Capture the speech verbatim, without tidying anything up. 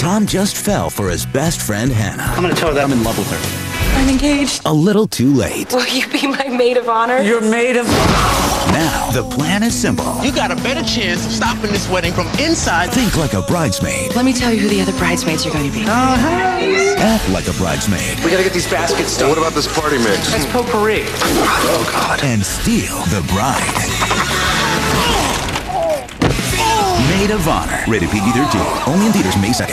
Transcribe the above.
Tom just fell for his best friend, Hannah. I'm gonna tell her that I'm in love with her. I'm engaged. A little too late. Will you be my maid of honor? You're maid of... Now, the plan is simple. You got a better chance of stopping this wedding from inside. Think like a bridesmaid. Let me tell you who the other bridesmaids are going to be. Oh, hey. Act like a bridesmaid. We gotta get these baskets done. What about this party mix? That's potpourri. Oh, God. And steal the bride. Maid of Honor. Rated P G thirteen. Only in theaters May second.